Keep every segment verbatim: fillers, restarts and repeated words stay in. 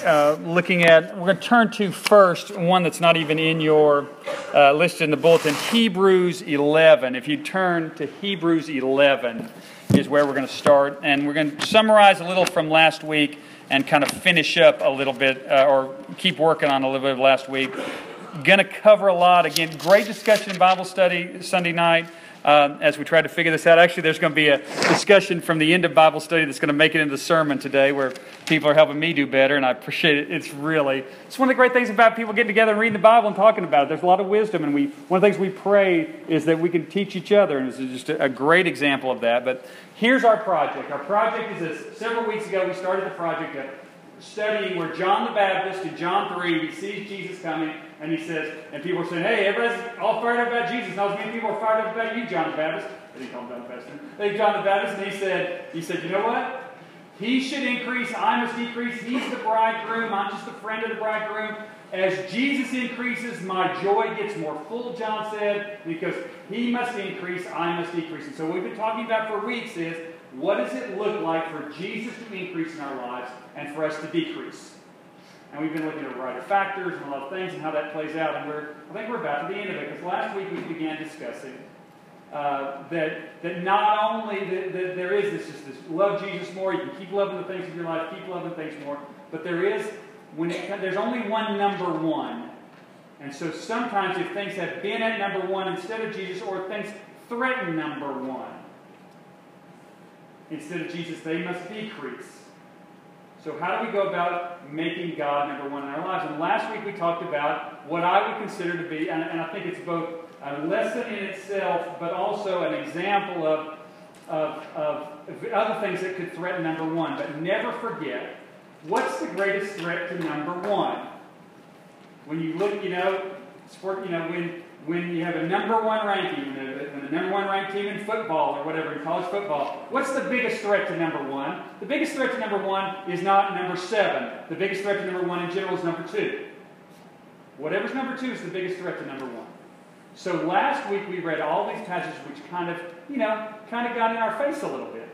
uh, looking at, we're going to turn to first one that's not even in your uh, list in the bulletin, Hebrews eleven. If you turn to Hebrews eleven is where we're going to start. And we're going to summarize a little from last week and kind of finish up a little bit, uh, or keep working on a little bit of last week. Going to cover a lot. Again, great discussion in Bible study Sunday night. Um, as we try to figure this out. Actually, there's going to be a discussion from the end of Bible study that's going to make it into the sermon today, where people are helping me do better, and I appreciate it. It's really, it's one of the great things about people getting together and reading the Bible and talking about it. There's a lot of wisdom, and we one of the things we pray is that we can teach each other, and this is just a, a great example of that. But here's our project. Our project is this. Several weeks ago, we started the project of studying where John the Baptist in John three, he sees Jesus coming, and he says, and people are saying, hey, everybody's all fired up about Jesus. Not as many people are fired up about you, John the Baptist. They didn't call him John the Baptist. They did John the Baptist, and he said, he said, you know what? He should increase, I must decrease. He's the bridegroom, I'm just a friend of the bridegroom. As Jesus increases, my joy gets more full, John said, because he must increase, I must decrease. And so what we've been talking about for weeks is, what does it look like for Jesus to increase in our lives and for us to decrease? And we've been looking at a variety of factors and a lot of things and how that plays out. And we're, I think we're about to the end of it, because last week we began discussing uh, that that not only that, that there is this just this love Jesus more, you can keep loving the things of your life, keep loving things more, but there is when it, there's only one number one. And so sometimes if things have been at number one instead of Jesus, or things threaten number one instead of Jesus, they must decrease. So how do we go about making God number one in our lives? And last week we talked about what I would consider to be, and, and I think it's both a lesson in itself, but also an example of, of, of other things that could threaten number one. But never forget, what's the greatest threat to number one? When you look, you know, sport, you know, when when you have a number one ranking, when the, when the number one ranked team in football or whatever, in college football, what's the biggest threat to number one? The biggest threat to number one is not number seven. The biggest threat to number one in general is number two. Whatever's number two is the biggest threat to number one. So last week we read all these passages which kind of, you know, kind of got in our face a little bit.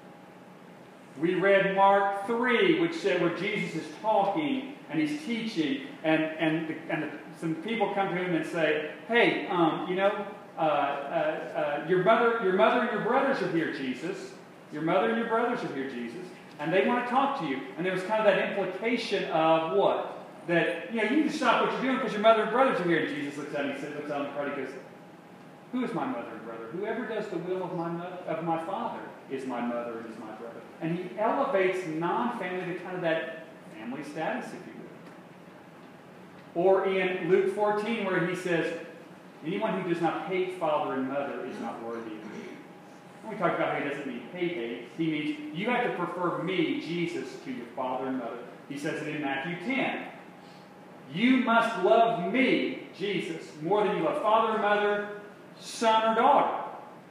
We read Mark three, which said where Jesus is talking and he's teaching, and and the, and the, some people come to him and say, "Hey, um, you know, uh, uh, uh, your mother, your mother and your brothers are here, Jesus. Your mother and your brothers are here, Jesus, and they want to talk to you." And there was kind of that implication of what? That, you know, you need to stop what you're doing because your mother and brothers are here. And Jesus looks at him, he says, looks out in the crowd, he goes, "Who is my mother and brother? Whoever does the will of my mo- of my Father is my mother and is my brother." And he elevates non-family to kind of that family status, if you will. Or in Luke fourteen, where he says, "Anyone who does not hate father and mother is not worthy of me." When we talk about how he doesn't mean hate hate, he means you have to prefer me, Jesus, to your father and mother. He says it in Matthew ten. You must love me, Jesus, more than you love father or mother, son or daughter.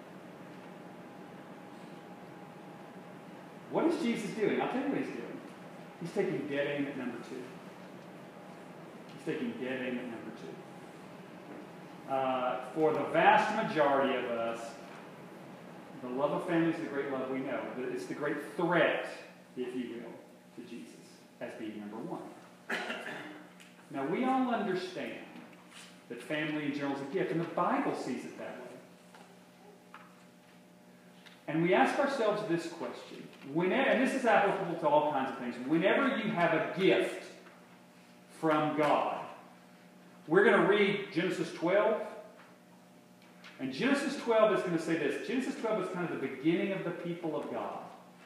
What is Jesus doing? I'll tell you what he's doing. He's taking dead aim at number two. He's taking dead aim at number two. Uh, for the vast majority of us, the love of family is the great love we know. It's the great threat, if you will, to Jesus as being number one. Now, we all understand that family in general is a gift, and the Bible sees it that way. And we ask ourselves this question, whenever, and this is applicable to all kinds of things, whenever you have a gift from God, we're going to read Genesis twelve, and Genesis twelve is going to say this. Genesis twelve is kind of the beginning of the people of God.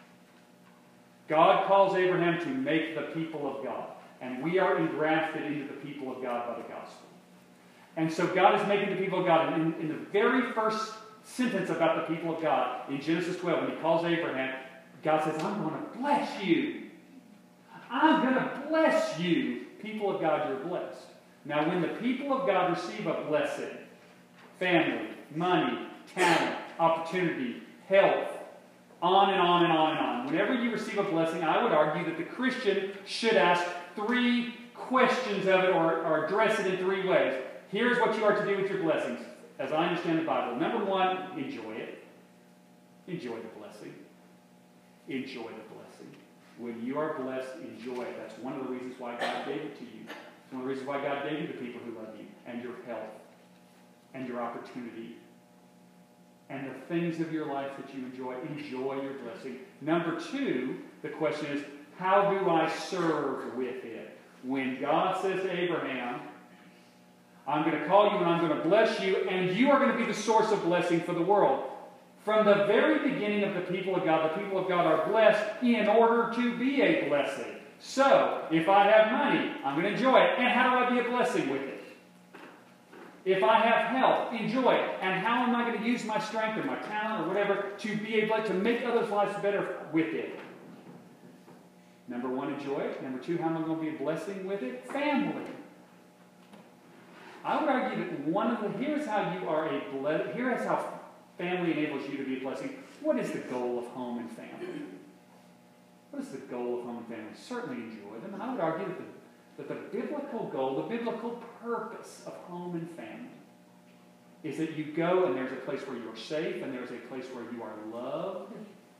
God calls Abraham to make the people of God, and we are engrafted into the people of God by the gospel. And so God is making the people of God, and in, in the very first sentence about the people of God in Genesis twelve, when he calls Abraham, God says, "I'm going to bless you. I'm going to bless you. People of God, you're blessed." Now, when the people of God receive a blessing, family, money, talent, opportunity, health, on and on and on and on. Whenever you receive a blessing, I would argue that the Christian should ask three questions of it, or, or address it in three ways. Here's what you are to do with your blessings, as I understand the Bible. Number one, enjoy it. Enjoy the blessing. Enjoy the blessing. when you are blessed, enjoy it. That's one of the reasons why God gave it to you. It's one of the reasons why God gave you the people who love you, and your health, and your opportunity, and the things of your life that you enjoy. Enjoy your blessing. Number two, the question is, how do I serve with it? When God says to Abraham, I'm going to call you and I'm going to bless you, and you are going to be the source of blessing for the world. From the very beginning of the people of God, the people of God are blessed in order to be a blessing. So, if I have money, I'm going to enjoy it. And how do I be a blessing with it? If I have health, enjoy it. And how am I going to use my strength or my talent or whatever to be able to make others' lives better with it? Number one, enjoy it. Number two, how am I going to be a blessing with it? Family. I would argue that one of the, here's how you are a blessing, here is how family enables you to be a blessing. What is the goal of home and family? What is the goal of home and family? Certainly enjoy them. And I would argue that the But the biblical goal, the biblical purpose of home and family is that you go and there's a place where you're safe and there's a place where you are loved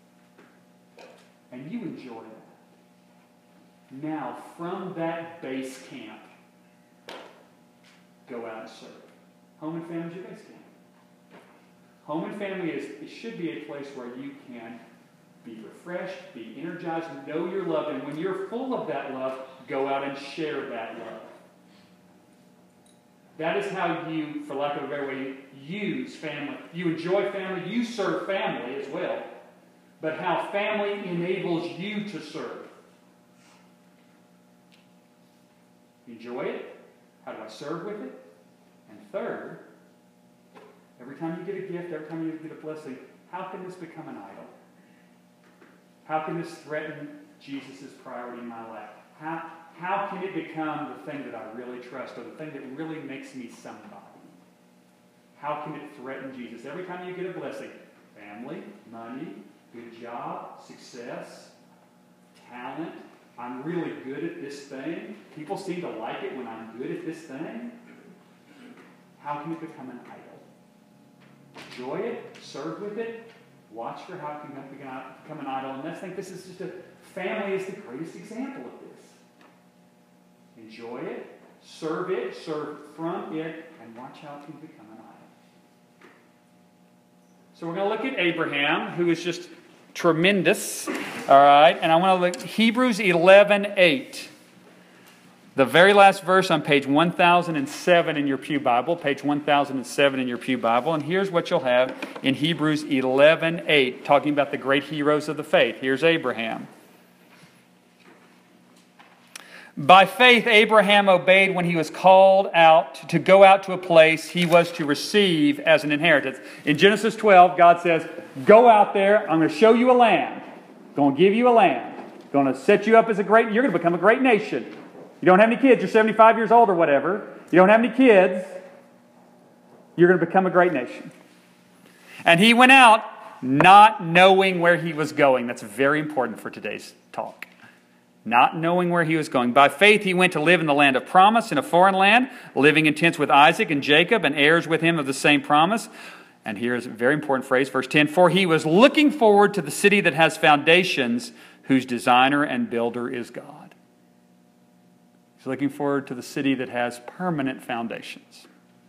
and you enjoy that. Now, from that base camp, go out and serve. Home and family is your base camp. Home and family is it should be a place where you can be refreshed, be energized, know you're loved, and when you're full of that love, go out and share that love. That is how you, for lack of a better way, use family. You enjoy family, you serve family as well, but how family enables you to serve. Enjoy it. How do I serve with it? And third, every time you get a gift, every time you get a blessing, how can this become an idol? How can this threaten Jesus' priority in my life? How, how can it become the thing that I really trust or the thing that really makes me somebody? How can it threaten Jesus? Every time you get a blessing, family, money, good job, success, talent, I'm really good at this thing. People seem to like it when I'm good at this thing. How can it become an idol? Enjoy it, serve with it, watch for how it can become an idol. And I think this is just a, family is the greatest example of this. Enjoy it, serve it, serve from it, and watch how it can become an idol. So we're going to look at Abraham, who is just tremendous. All right, and I want to look Hebrews eleven eight. The very last verse on page one thousand seven in your Pew Bible, page one thousand seven in your Pew Bible. And here's what you'll have in Hebrews eleven eight, talking about the great heroes of the faith. Here's Abraham. By faith, Abraham obeyed when he was called out to go out to a place he was to receive as an inheritance. In Genesis twelve, God says, go out there, I'm going to show you a land. I'm going to give you a land. I'm going to set you up as a great, you're going to become a great nation. You don't have any kids, you're seventy-five years old or whatever. You don't have any kids, you're going to become a great nation. And he went out not knowing where he was going. That's very important for today's talk. Not knowing where he was going. By faith he went to live in the land of promise, in a foreign land, living in tents with Isaac and Jacob, and heirs with him of the same promise. And here's a very important phrase, verse ten. For he was looking forward to the city that has foundations, whose designer and builder is God. He's looking forward to the city that has permanent foundations,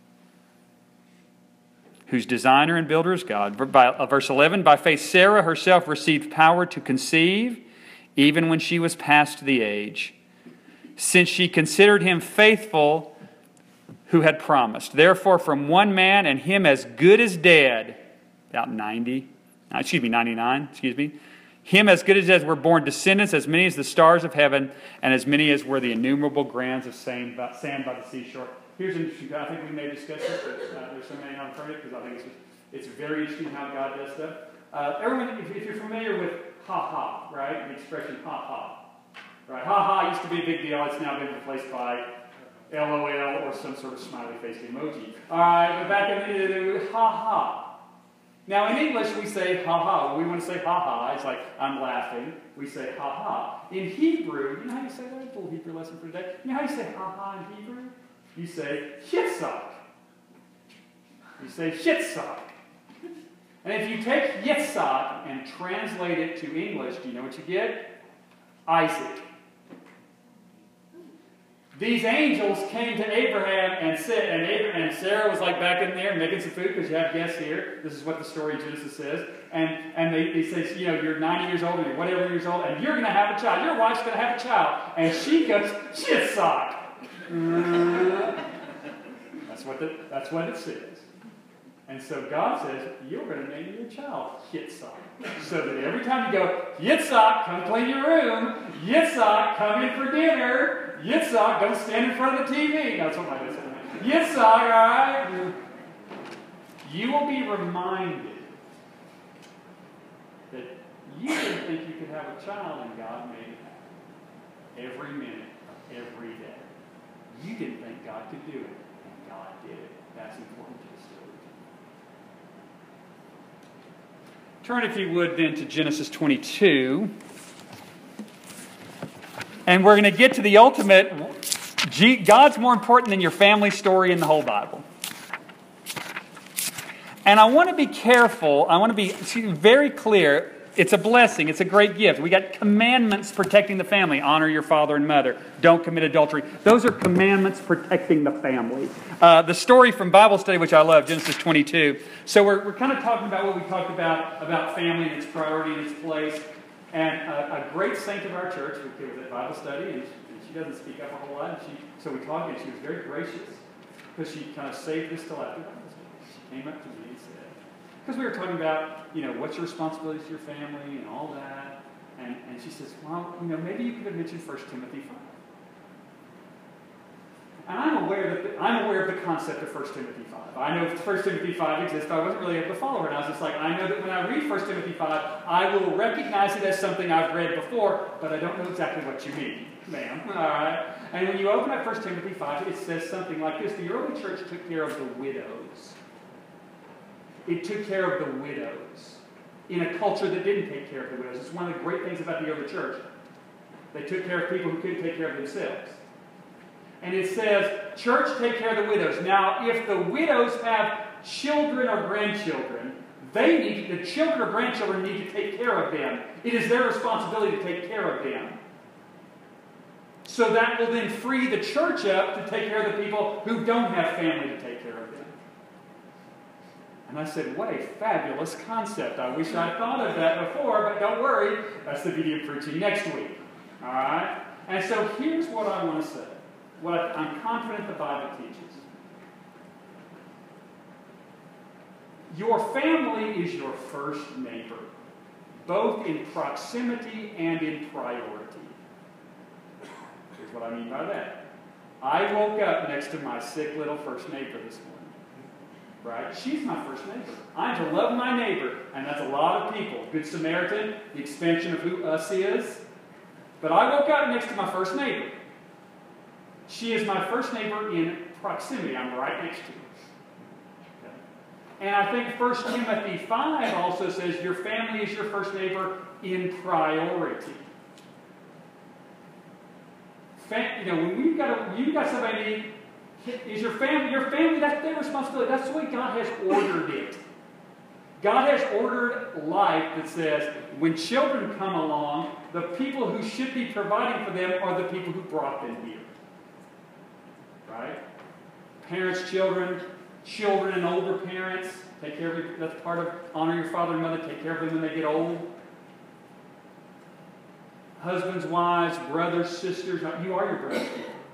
whose designer and builder is God. By, verse eleven, by faith Sarah herself received power to conceive, even when she was past the age, since she considered him faithful who had promised. Therefore, from one man, and him as good as dead, about ninety, excuse me, ninety-nine, excuse me, him as good as dead were born descendants, as many as the stars of heaven, and as many as were the innumerable grains of sand by the seashore. Here's an interesting, I think we may discuss this, but uh, there's so many on the because I think it's, it's very interesting how God does stuff. Uh, everyone, if, if you're familiar with ha-ha, right? The expression ha-ha. Right? Ha-ha used to be a big deal. It's now been replaced by L O L or some sort of smiley face emoji. All right, but back in the ha-ha. Now in English we say ha-ha. When we want to say ha-ha, it's like I'm laughing. We say ha-ha. In Hebrew, you know how you say that? A little Hebrew lesson for today. You know how you say ha-ha in Hebrew? You say yitzhak. You say yitzhak. And if you take yitzhak and translate it to English, do you know what you get? Isaac. These angels came to Abraham and said, and, Abraham, and Sarah was like back in there making some food because you have guests here. This is what the story of Genesis says. And, and they, they say, you know, you're ninety years old or you're whatever years old, and you're going to have a child. Your wife's going to have a child. And she goes, Yitzhak. Uh, that's, what the, that's what it says. And so God says, you're going to name your child Yitzhak. So that every time you go, Yitzhak, come clean your room. Yitzhak, come in for dinner. Yitzhak, don't stand in front of the T V. That's what my dad said. Yitzhak, all right? You will be reminded that you didn't think you could have a child and God made it happen. Every minute of every day. You didn't think God could do it and God did it. That's important to the story. Turn, if you would, then to Genesis twenty-two. And we're going to get to the ultimate. God's more important than your family story in the whole Bible. And I want to be careful. I want to be very clear. It's a blessing. It's a great gift. We got commandments protecting the family. Honor your father and mother. Don't commit adultery. Those are commandments protecting the family. Uh, the story from Bible study, which I love, Genesis twenty-two. So we're, we're kind of talking about what we talked about, about family and its priority and its place. And a, a great saint of our church, who was at Bible study, and she, and she doesn't speak up a whole lot. And she, so we talked, and she was very gracious because she kind of saved this till after Bible study. She came up to me and said, because we were talking about, you know, what's your responsibility to your family and all that. And, and she says, well, you know, maybe you could have mentioned First Timothy five. And I'm aware that the, I'm aware of the concept of First Timothy five. I know First Timothy five exists, but I wasn't really able to follow her. And I was just like, I know that when I read First Timothy five, I will recognize it as something I've read before, but I don't know exactly what you mean, ma'am. All right? And when you open up First Timothy five, it says something like this. The early church took care of the widows. It took care of the widows in a culture that didn't take care of the widows. It's one of the great things about the early church. They took care of people who couldn't take care of themselves. And it says, church, take care of the widows. Now, if the widows have children or grandchildren, they need, the children or grandchildren need to take care of them. It is their responsibility to take care of them. So that will then free the church up to take care of the people who don't have family to take care of them. And I said, what a fabulous concept. I wish I'd thought of that before, but don't worry. That's the beauty of preaching next week. All right? And so here's what I want to say. What I'm confident the Bible teaches. Your family is your first neighbor, both in proximity and in priority. Here's what I mean by that. I woke up next to my sick little first neighbor this morning. Right? She's my first neighbor. I'm to love my neighbor, and that's a lot of people. Good Samaritan, the expansion of who us is. But I woke up next to my first neighbor. She is my first neighbor in proximity. I'm right next to her. Okay. And I think First Timothy five also says your family is your first neighbor in priority. Fam- you know, when we've got a, you've got somebody, is your family, your family, that's their responsibility. That's the way God has ordered it. God has ordered life that says when children come along, the people who should be providing for them are the people who brought them here. Right? Parents, children, children and older parents, take care of your, that's part of honor your father and mother, take care of them when they get old. Husbands, wives, brothers, sisters, you are your brothers.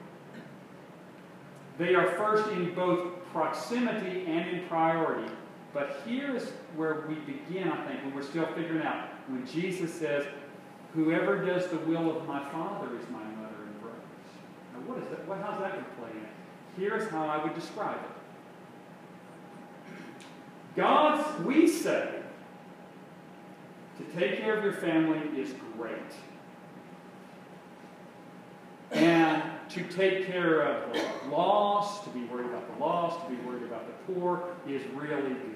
They are first in both proximity and in priority. But here is where we begin, I think, when we're still figuring out. When Jesus says, whoever does the will of my Father is my mother and brothers. Now, what is that? What, how's that going to play in? Here's how I would describe it. God's, we say, to take care of your family is great. And to take care of the lost, to be worried about the lost, to be worried about the poor, is really good.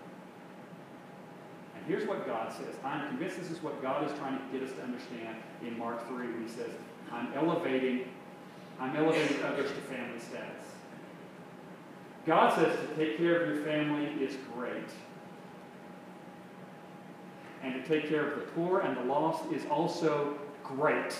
And here's what God says. I'm convinced this is what God is trying to get us to understand in Mark three when he says, I'm elevating, I'm elevating others to family status. God says to take care of your family is great. And to take care of the poor and the lost is also great.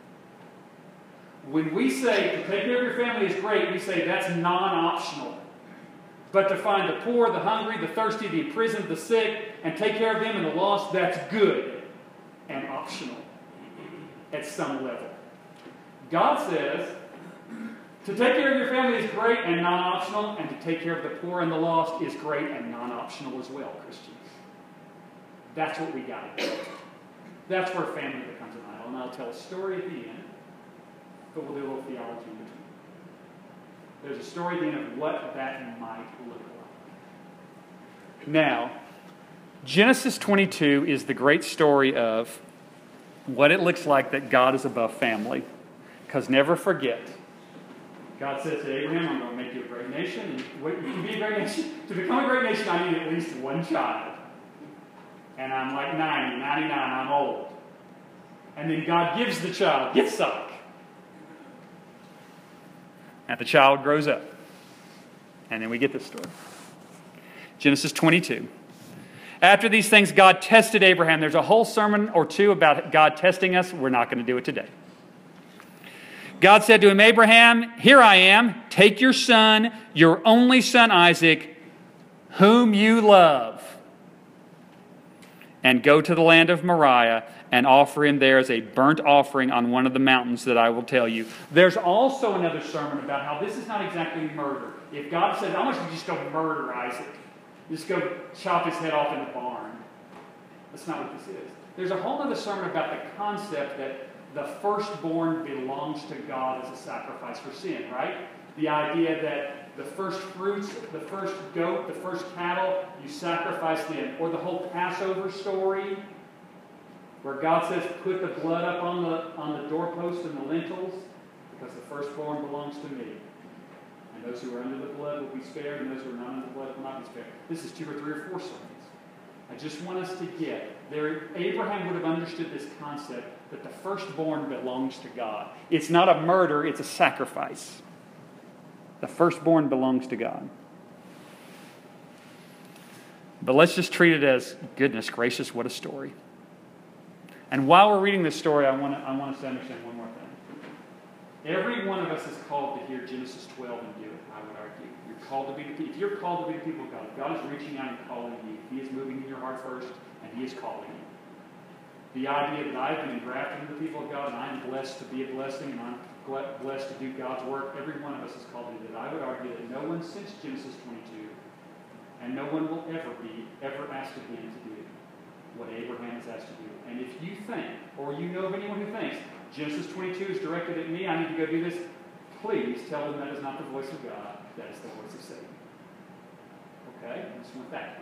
When we say to take care of your family is great, we say that's non-optional. But to find the poor, the hungry, the thirsty, the imprisoned, the sick, and take care of them and the lost, that's good and optional at some level. God says to take care of your family is great and non-optional, and to take care of the poor and the lost is great and non-optional as well, Christians. That's what we got to do. That's where family becomes an idol. And I'll tell a story at the end, but we'll do a little theology in between. There's a story at the end of what that might look like. Now, Genesis twenty-two is the great story of what it looks like that God is above family. Because never forget, God says to Abraham, I'm going to make you a great nation. And what, you can be a great nation. To become a great nation, I need at least one child. And I'm like ninety, ninety-nine, I'm old. And then God gives the child, Yitzhak. And the child grows up. And then we get this story. Genesis twenty-two. After these things, God tested Abraham. There's a whole sermon or two about God testing us. We're not going to do it today. God said to him, Abraham, here I am. Take your son, your only son Isaac, whom you love, and go to the land of Moriah and offer him there as a burnt offering on one of the mountains that I will tell you. There's also another sermon about how this is not exactly murder. If God says, I want you to just go murder Isaac, just go chop his head off in the barn. That's not what this is. There's a whole other sermon about the concept that the firstborn belongs to God as a sacrifice for sin, right? The idea that the first fruits, the first goat, the first cattle, you sacrifice them. Or the whole Passover story, where God says, put the blood up on the, on the doorpost and the lintels, because the firstborn belongs to me. And those who are under the blood will be spared, and those who are not under the blood will not be spared. This is two or three or four sermons. I just want us to get there. Abraham would have understood this concept that the firstborn belongs to God. It's not a murder, it's a sacrifice. The firstborn belongs to God. But let's just treat it as, goodness gracious, what a story. And while we're reading this story, I want, to, I want us to understand one more thing. Every one of us is called to hear Genesis twelve and do it, I would argue. You're called to be the people. If you're called to be the people of God, if God is reaching out and calling you, He is moving in your heart first, and He is calling you. The idea that I've been engrafted into the people of God, and I'm blessed to be a blessing, and I'm blessed to do God's work, every one of us is called to do that. I would argue that no one since Genesis twenty-two, and no one will ever be, ever asked again to do what Abraham is asked to do. And if you think, or you know of anyone who thinks, Genesis twenty-two is directed at me, I need to go do this, please tell them that is not the voice of God, that is the voice of Satan. Okay? I just want that.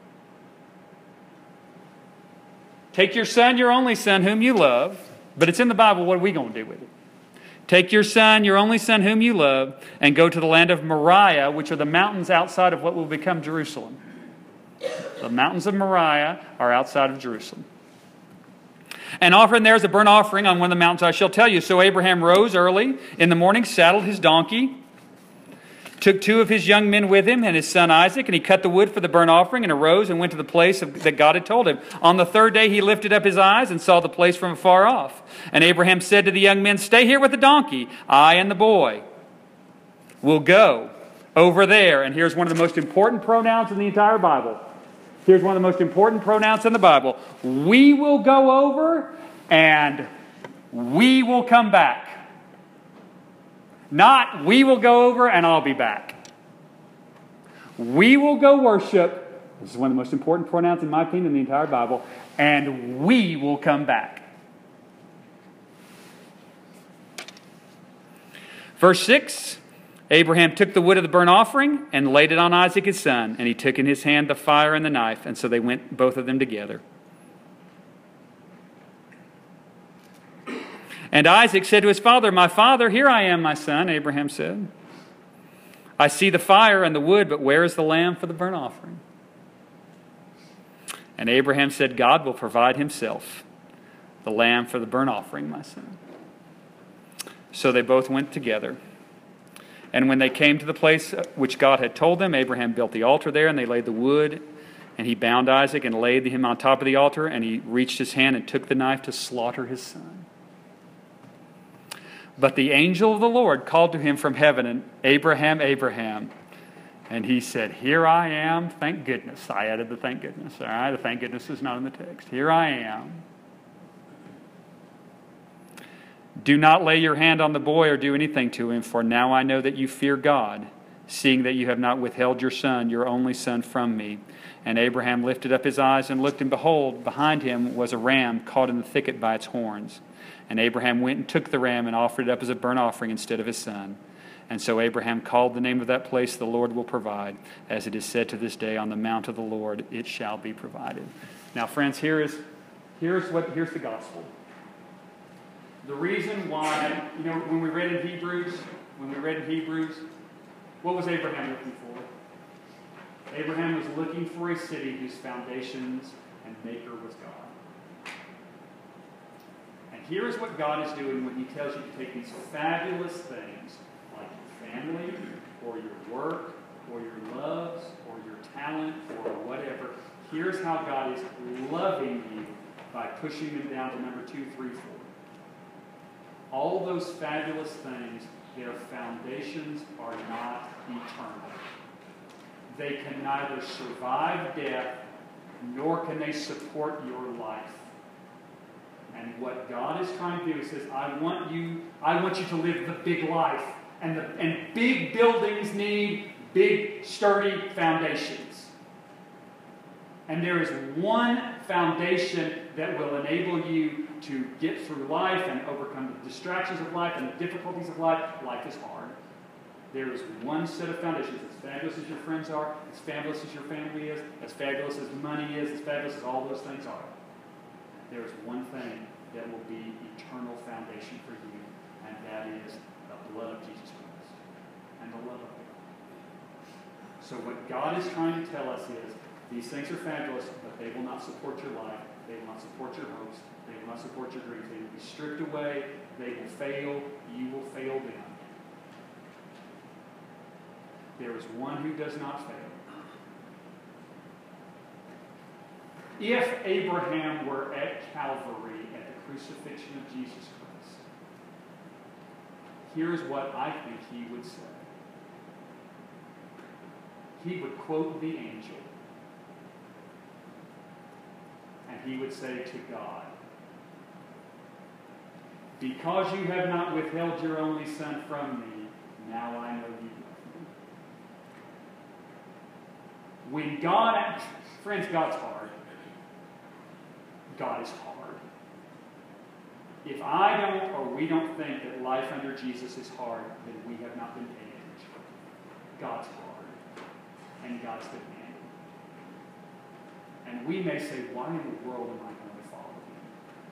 Take your son, your only son, whom you love, but it's in the Bible, what are we going to do with it? Take your son, your only son, whom you love, and go to the land of Moriah, which are the mountains outside of what will become Jerusalem. The mountains of Moriah are outside of Jerusalem. And offer him there as a burnt offering on one of the mountains I shall tell you. So Abraham rose early in the morning, saddled his donkey, took two of his young men with him and his son Isaac, and he cut the wood for the burnt offering and arose and went to the place of, that God had told him. On the third day he lifted up his eyes and saw the place from afar off. And Abraham said to the young men, stay here with the donkey. I and the boy will go over there. And here's one of the most important pronouns in the entire Bible. Here's one of the most important pronouns in the Bible. We will go over and we will come back. Not we will go over and I'll be back. We will go worship. This is one of the most important pronouns in my opinion in the entire Bible. And we will come back. Verse six. Abraham took the wood of the burnt offering and laid it on Isaac his son. And he took in his hand the fire and the knife. And so they went, both of them together. And Isaac said to his father, my father, here I am, my son, Abraham said. I see the fire and the wood, but where is the lamb for the burnt offering? And Abraham said, God will provide himself the lamb for the burnt offering, my son. So they both went together. And when they came to the place which God had told them, Abraham built the altar there, and they laid the wood, and he bound Isaac and laid him on top of the altar, and he reached his hand and took the knife to slaughter his son. But the angel of the Lord called to him from heaven, and Abraham, Abraham. And he said, here I am, thank goodness. I added the thank goodness, all right? The thank goodness is not in the text. Here I am. Do not lay your hand on the boy or do anything to him, for now I know that you fear God, seeing that you have not withheld your son, your only son, from me. And Abraham lifted up his eyes and looked, and behold, behind him was a ram caught in the thicket by its horns. And Abraham went and took the ram and offered it up as a burnt offering instead of his son. And so Abraham called the name of that place, the Lord will provide. As it is said to this day, on the mount of the Lord it shall be provided. Now, friends, here is here's what here's the gospel. The reason why, you know, when we read in Hebrews, when we read in Hebrews, what was Abraham looking for? Abraham was looking for a city whose foundations and maker was God. And here is what God is doing when he tells you to take these fabulous things, like your family, or your work, or your loves, or your talent, or whatever. Here's how God is loving you by pushing them down to number two, three, four. All those fabulous things, their foundations are not eternal. They can neither survive death, nor can they support your life. And what God is trying to do is says, I want you, I want you to live the big life. And, the, and big buildings need big, sturdy foundations. And there is one foundation that will enable you to get through life and overcome the distractions of life and the difficulties of life. Life is hard. There is one set of foundations. As fabulous as your friends are, as fabulous as your family is, as fabulous as money is, as fabulous as all those things are, there is one thing that will be eternal foundation for you, and that is the blood of Jesus Christ and the love of God. So what God is trying to tell us is, these things are fabulous, but they will not support your life. They will not support your hopes. They will not support your dreams. They will be stripped away. They will fail. You will fail them. There is one who does not fail. If Abraham were at Calvary at the crucifixion of Jesus Christ, here's what I think he would say. He would quote the angel. And he would say to God, because you have not withheld your only son from me, now I know you love me. When God, friends, God's hard. God is hard. If I don't or we don't think that life under Jesus is hard, then we have not been paying attention. God's hard. And God's demanding. And we may say, why in the world am I going to follow him?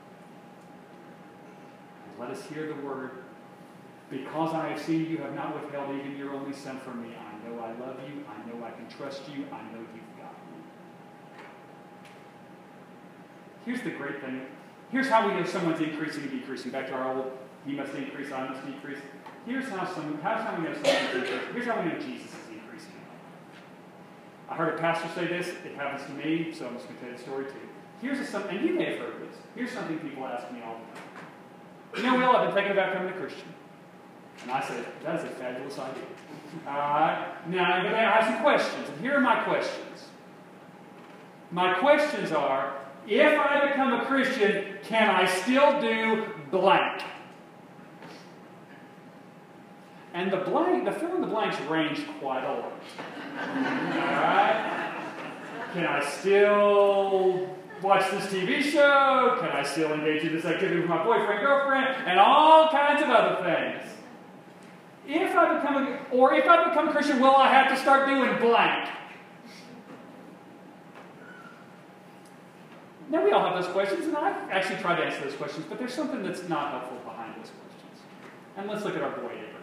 And let us hear the word, because I have seen you have not withheld even your only son from me. I know I love you. I know I can trust you. I know you've got me. Here's the great thing. Here's how we know someone's increasing and decreasing. Back to our old, he must increase, I must decrease. Here's how, some, here's how we know someone's increasing. Here's how we know Jesus is increasing. I heard a pastor say this. It happens to me, so I'm just going to tell you the story too. Here's a, some, and you may have heard this. Here's something people ask me all the time. You know, Will, I've been thinking about becoming a Christian. And I said, that is a fabulous idea. All right? Now, I'm going to ask some questions. And here are my questions. My questions are, if I become a Christian, can I still do blank? And the blank, the fill in the blanks range quite a lot. Alright? Can I still watch this T V show? Can I still engage in this activity with my boyfriend, girlfriend? And all kinds of other things. If I become a, or if I become a Christian, will I have to start doing blank? Now we all have those questions, and I've actually tried to answer those questions, but there's something that's not helpful behind those questions. And let's look at our boy Abraham.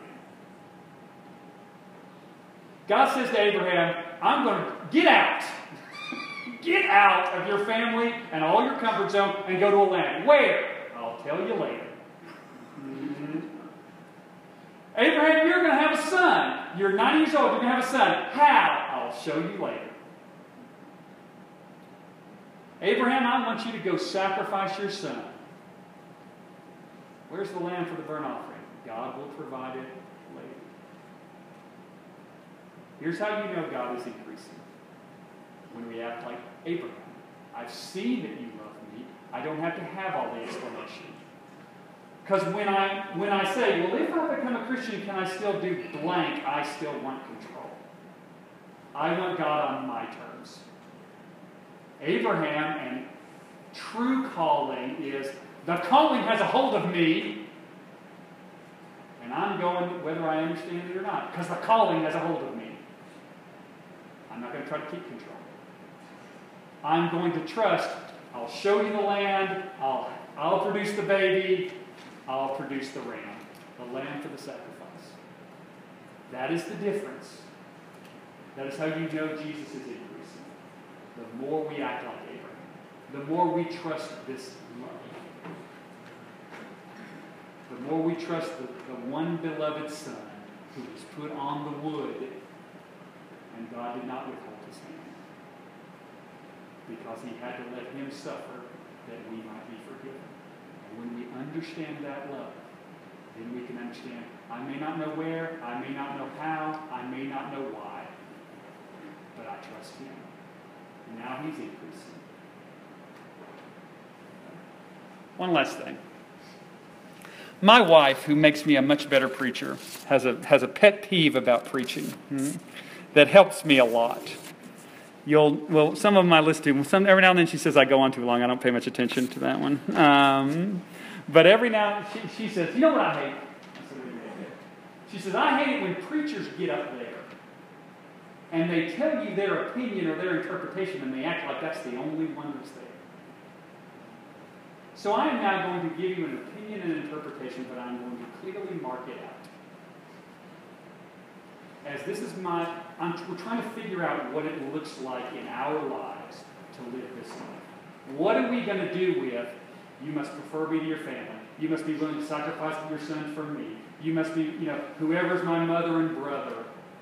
God says to Abraham, I'm going to get out. Get out of your family and all your comfort zone and go to a land. Where? I'll tell you later. Mm-hmm. Abraham, you're going to have a son. You're ninety years old. You're going to have a son. How? I'll show you later. Abraham, I want you to go sacrifice your son. Where's the lamb for the burnt offering? God will provide it later. Here's how you know God is increasing. When we act like Abraham. I've seen that you love me. I don't have to have all the explanation. Because when I when I say, well, if I become a Christian, can I still do blank? I still want control. I want God on my terms. Abraham and true calling is, the calling has a hold of me, and I'm going whether I understand it or not, because the calling has a hold of me. I'm not going to try to keep control. I'm going to trust. I'll show you the land. I'll, I'll produce the baby. I'll produce the ram, the lamb for the sacrifice. That is the difference. That is how you know Jesus is increasing. The more we act like Abraham, the more we trust this love, the more we trust the, the one beloved Son who was put on the wood, and God did not withhold his hand, because he had to let him suffer that we might be forgiven. And when we understand that love, then we can understand, I may not know where, I may not know how, I may not know why, but I trust him. And now he's increasing. One last thing. My wife, who makes me a much better preacher, has a has a pet peeve about preaching hmm, that helps me a lot. You'll well, some of them I listen to. Some every now and then she says I go on too long. I don't pay much attention to that one. Um, but every now and then she, she says, you know what I hate? I said, what do you hate? She says, I hate it when preachers get up there and they tell you their opinion or their interpretation, and they act like that's the only one that's there. So I am now going to give you an opinion and interpretation, but I'm going to clearly mark it out. As this is my, I'm, we're trying to figure out what it looks like in our lives to live this life. What are we going to do with, you must prefer me to your family. You must be willing to sacrifice your son for me. You must be, you know, whoever's my mother and brother.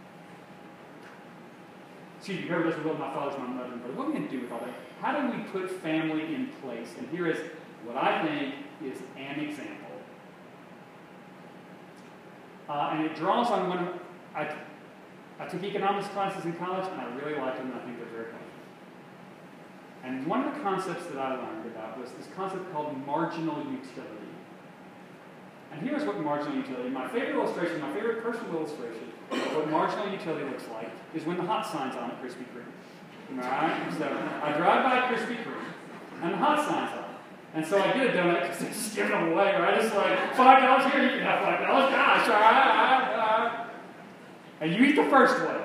Excuse me, whoever doesn't will my father's my mother and brother. What are we going to do with all that? How do we put family in place? And here is what I think is an example. Uh, and it draws on one of, I, I took economics classes in college, and I really liked them, and I think they're very helpful. And one of the concepts that I learned about was this concept called marginal utility. And here's what marginal utility, my favorite illustration, my favorite personal illustration of what marginal utility looks like is when the hot sign's on at Krispy Kreme. All right? So I drive by Krispy Kreme, and the hot sign's on. And so I get a donut because they're just giving them away, right? It's like, five dollars here, you can have five dollars. Gosh, all right, all right, all right. And you eat the first one.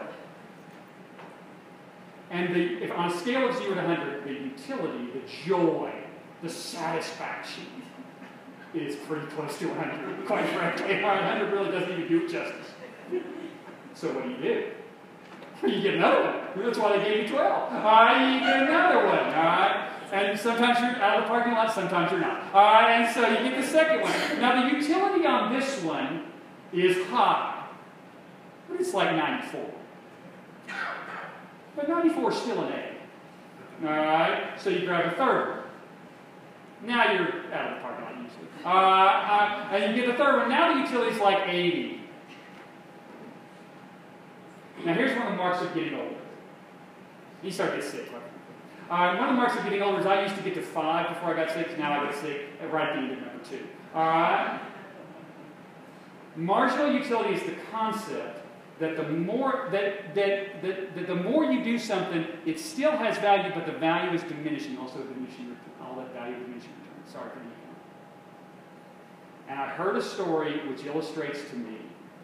And the, if on a scale of zero to one hundred, the utility, the joy, the satisfaction is pretty close to one hundred. Quite frankly, one hundred really doesn't even do it justice. So what do you do? You get another one. That's why they gave you twelve. All right, you get another one. All right. And sometimes you're out of the parking lot, sometimes you're not. All right, and so you get the second one. Now, the utility on this one is high, but it's like ninety-four. But ninety-four is still an A. All right, so you grab a third one. Now you're out of the parking lot usually. Uh, uh, and you get the third one. Now the utility is like eighty. Now here's one of the marks of getting older. You start to get sick, right? Uh, one of the marks of getting older is I used to get to five before I got sick. Now I get sick right at the end of number two. All right? Marginal utility is the concept that the more that, that, that, that the more you do something, it still has value, but the value is diminishing. Also diminishing, all that value is diminishing return. Sorry for the econ. And I heard a story which illustrates to me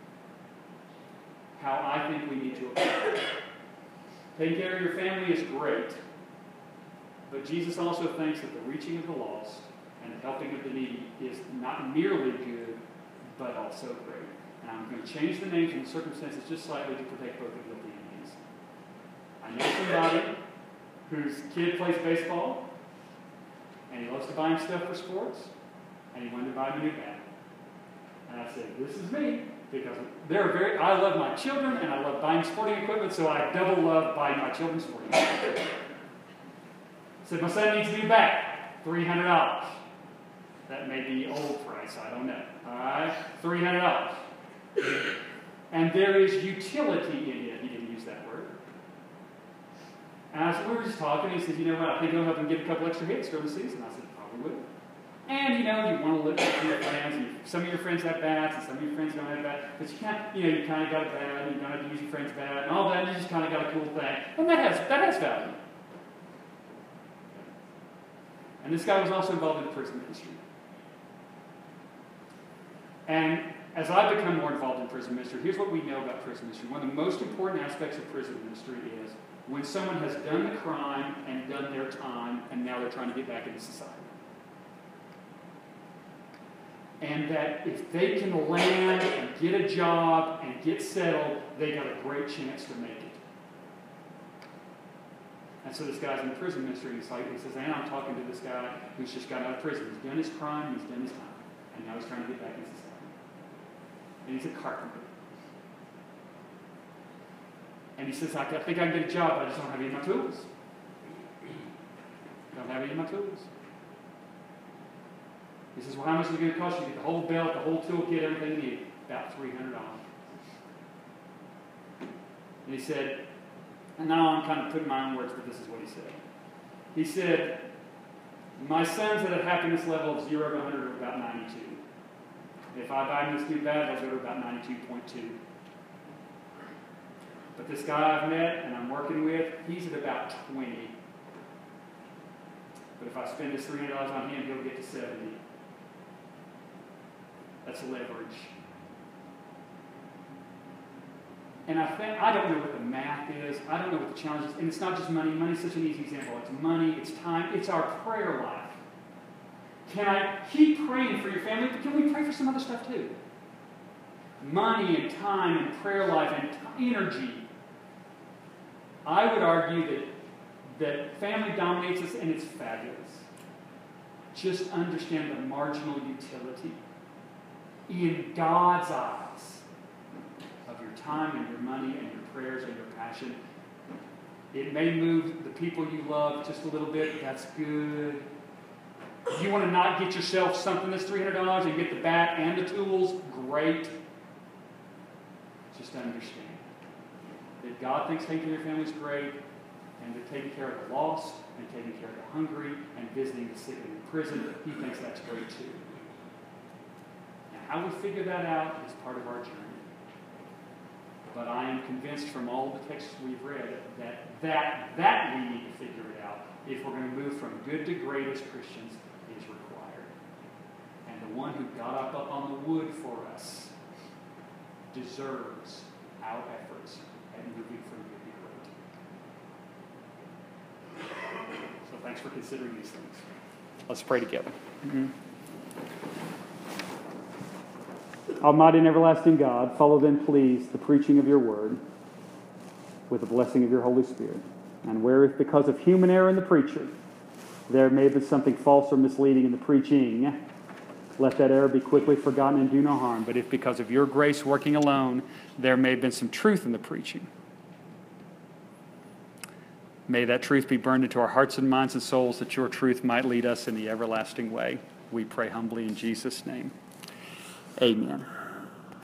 how I think we need to approach it. Taking care of your family is great. But Jesus also thinks that the reaching of the lost and the helping of the needy is not merely good, but also great. And I'm going to change the names and the circumstances just slightly to protect both of guilty enemies. I know somebody whose kid plays baseball, and he loves to buy him stuff for sports, and he wanted to buy him a new bat. And I said, this is me, because they're very, I love my children, and I love buying sporting equipment, so I double love buying my children's sporting equipment. Said, my son needs a new bat, three hundred dollars. That may be old price, I don't know. All right? three hundred dollars. And there is utility in it. He didn't use that word. And I said, we were just talking, and he said, you know what, I think it'll help him get a couple extra hits during the season. I said, probably will. And, you know, you want to look at your friends, and some of your friends have bats, and some of your friends don't have bats, but you can't, you know, you kind of got a bat, and you don't have to use your friend's bat, and all that, and you just kind of got a cool thing. And that has, that has value. And this guy was also involved in the prison ministry. And as I've become more involved in prison ministry, here's what we know about prison ministry. One of the most important aspects of prison ministry is when someone has done the crime and done their time, and now they're trying to get back into society. And that if they can land and get a job and get settled, they got a great chance to make it. And so this guy's in the prison ministry, and he's like, he says, and I'm talking to this guy who's just got out of prison. He's done his crime, he's done his time, and now he's trying to get back into society. And he's a carpenter. And he says, I think I can get a job, but I just don't have any of my tools. I don't have any of my tools. He says, well, how much is it going to cost you to get the whole belt, the whole toolkit, everything you need? About three hundred dollars. And he said, and now I'm kind of putting my own words, but this is what he said. He said, my son's at a happiness level of zero to one hundred of about ninety-two. If I buy him this new bag, I'll go to about ninety-two point two. But this guy I've met and I'm working with, he's at about twenty. But if I spend this three hundred dollars on him, he'll get to seventy. That's leverage. And I think, I don't know what the math is. I don't know what the challenge is. And it's not just money. Money's such an easy example. It's money, it's time, it's our prayer life. Can I keep praying for your family? But can we pray for some other stuff too? Money and time and prayer life and t- energy. I would argue that, that family dominates us, and it's fabulous. Just understand the marginal utility in God's eyes of your time and your money and your prayers and your passion. It may move the people you love just a little bit. That's good. You want to not get yourself something that's three hundred dollars and get the bat and the tools? Great. Just understand that God thinks taking care of your family is great, and that taking care of the lost and taking care of the hungry and visiting the sick in prison, He thinks that's great too. Now, how we figure that out is part of our journey. But I am convinced from all the texts we've read that that, that we need to figure it out if we're going to move from good to great as Christians is required. And the one who got up, up on the wood for us deserves our efforts at moving from good to great. So thanks for considering these things. Let's pray together. Mm-hmm. Almighty and everlasting God, follow then, please, the preaching of your word with the blessing of your Holy Spirit. And where, if because of human error in the preacher, there may have been something false or misleading in the preaching, let that error be quickly forgotten and do no harm. But if because of your grace working alone, there may have been some truth in the preaching, may that truth be burned into our hearts and minds and souls, that your truth might lead us in the everlasting way. We pray humbly in Jesus' name. Amen.